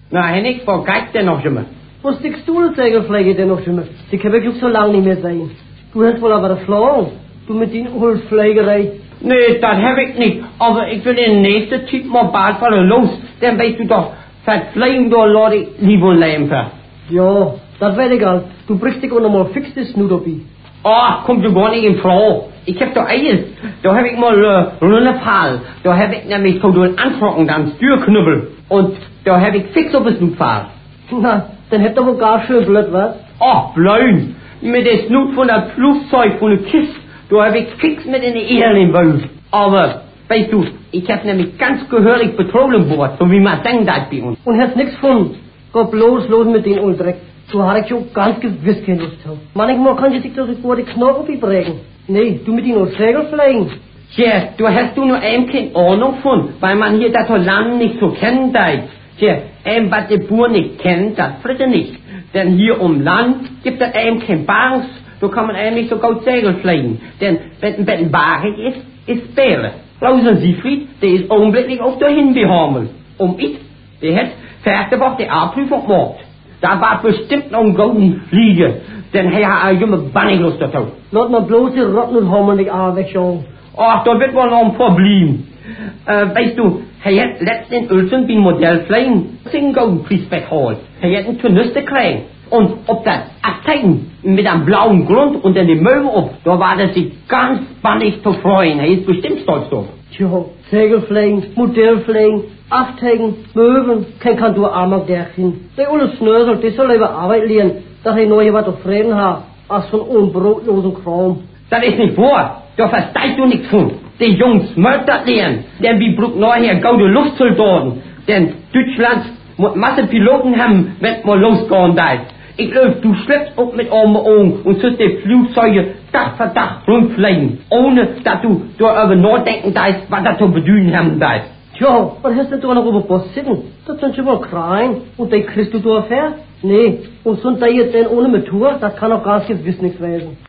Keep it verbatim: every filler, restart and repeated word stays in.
Na, Hennig, wo geht's denn noch immer? Wo stickst du das Segelfläche denn noch immer? Die kann wirklich so lang nicht mehr sein. Du hast wohl aber Floh. Du mit den Ulfpflegerei. Nee, das hab ich nicht. Aber ich will den nächsten Typ mal bald wieder los. Dann weißt du doch, verpflegen du Leute lieber Lämpfer. Ja, das wird egal. Du brichst dich auch noch mal fix das Snut dabei. Ach, komm du gar nicht in Frau. Ich hab doch eines. Da hab ich mal äh, Rünnefall. Da hab ich nämlich so einen Antrocken, dann Stürknüppel. Und da hab ich fix auf das Snutfall. Na, dann hätt doch wohl gar schön blöd, was? Ach, blöd. Mit der Snut von der Flugzeug, von der Kiste. Da hab ich fix mit in die Ehren wollen. Aber, weißt du, ich hab nämlich ganz gehörig Betrol im Bord, so wie man sagt das bei uns. Und hast nix gefunden. Geh bloß los mit den Uldreck. So hab ich schon ganz gewiss keine Lust haben. Manchmal kann ich sich das vor die Knochen beprägen. Nee, du mit den Segelflächen. Tja, du hast du nur eben keine Ahnung von, weil man hier das Land nicht so kennt. Tja, eben was die Bauern nicht kennen, das fritte nicht. Denn hier um Land gibt es eben kein Banks. Da kann man eben nicht so gut Segel fliegen. Denn wenn ein Betten baarig ist, ist Bäre. Klausen Siegfried, der ist augenblicklich auf dahin behammelt. Um ich, der hat fährste Woche die A-Prüfung gemacht. Da war bestimmt noch ein golden Flieger. Denn er hat eine junge Banniglust dazu. Lass mal bloß die Rotten und Hammer nicht an wegschauen. Ach, da wird wohl noch ein Problem. Äh, weißt du, er hat letztens in Uelzen beim Modell fliegen, den golden Preis weggeholt. Er hat einen Turniste gekriegt. Und ob das Abzeichen mit einem blauen Grund und dann die Möwe auf, da war das sich ganz bannig zu freuen. Er ist bestimmt stolz drauf. Tja, Segelflächen, Modellflächen, Afteigen, Möwen, kein kann du armer Derchen. Der alle Snösel, die soll über Arbeit lernen, dass er neue was auf Frieden hat, als von unbrotlosen Kram. Das ist nicht wahr. Da verstehst du nichts von. Die Jungs möchten das lernen. Denn wir brauchen nachher gute Luftsoldaten. Denn Deutschland muss Massenpiloten haben, wenn mal losgehen darf. Ich glaube, du schleppst auch mit armen Augen und sollst die Flugzeuge Dach für Dach rumfliegen, ohne dass du darüber nachdenken darfst, was das zu bedeuten haben darf. Tja, was hast denn du noch über Boss sitzen? Das sind schon mal klein. Und dann kriegst du da her? Nee, und so ein Teil jetzt denn ohne Methode, das kann auch ganz gewiss nichts werden.